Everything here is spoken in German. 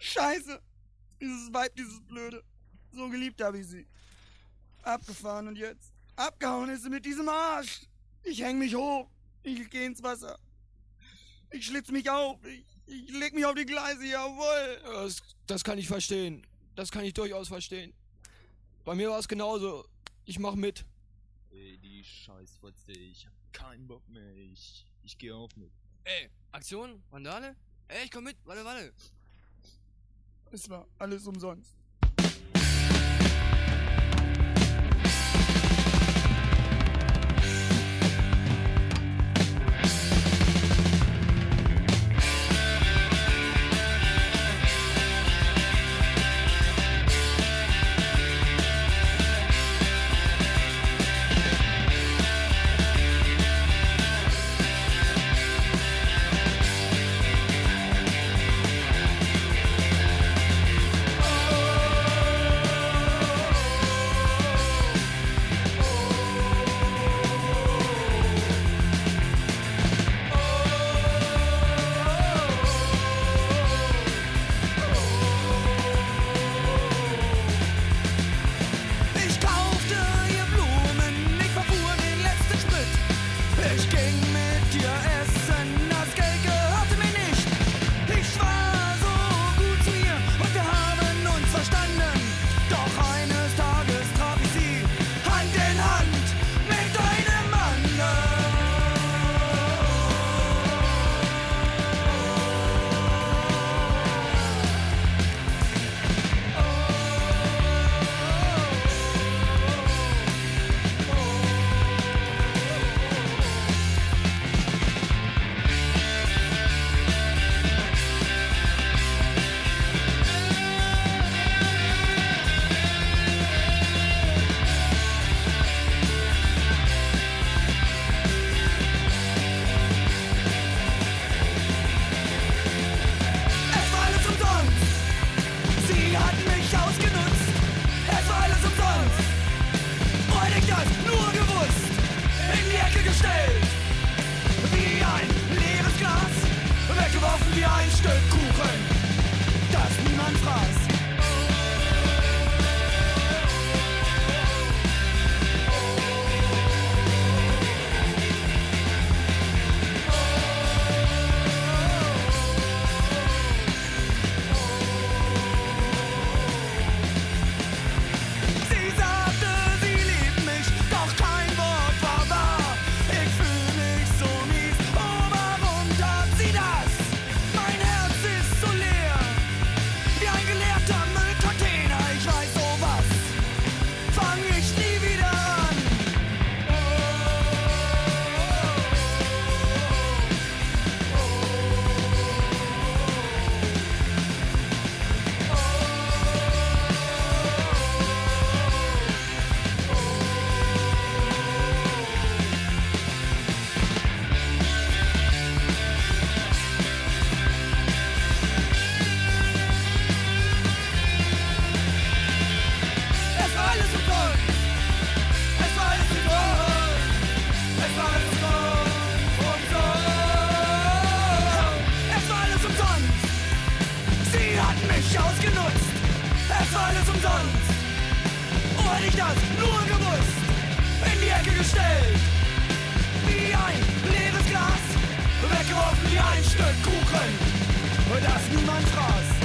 Scheiße. Dieses Weib, dieses Blöde. So geliebt habe ich sie. Abgefahren und jetzt? Abgehauen ist sie mit diesem Arsch. Ich häng mich hoch. Ich geh ins Wasser. Ich schlitz mich auf. Ich leg mich auf die Gleise, jawohl. Das kann ich verstehen. Das kann ich durchaus verstehen. Bei mir war es genauso. Ich mach mit. Ey, die Scheißfotze, ich hab keinen Bock mehr. Ich geh auch mit. Ey, Aktion? Randale? Ey, ich komm mit. Warte. Es war alles umsonst. Wie ein Stück Kuchen, das niemand fraß. Sie sagte, sie liebt mich, doch kein Wort war wahr. Ich fühl mich so mies, oh warum tat sie das? Mein Herz ist so leer, wie ein geleerter Müllcontainer. Ich weiß sowas, fang ich nie wieder an. Es war alles umsonst, es war alles umsonst, es war alles umsonst. Es war alles umsonst, sie hat mich ausgenutzt. Es war alles umsonst, oh hätte ich das nur gewusst. In die Ecke gestellt, wie ein leeres Glas, weggeworfen wie ein Stück Kuchen, das niemand fraß.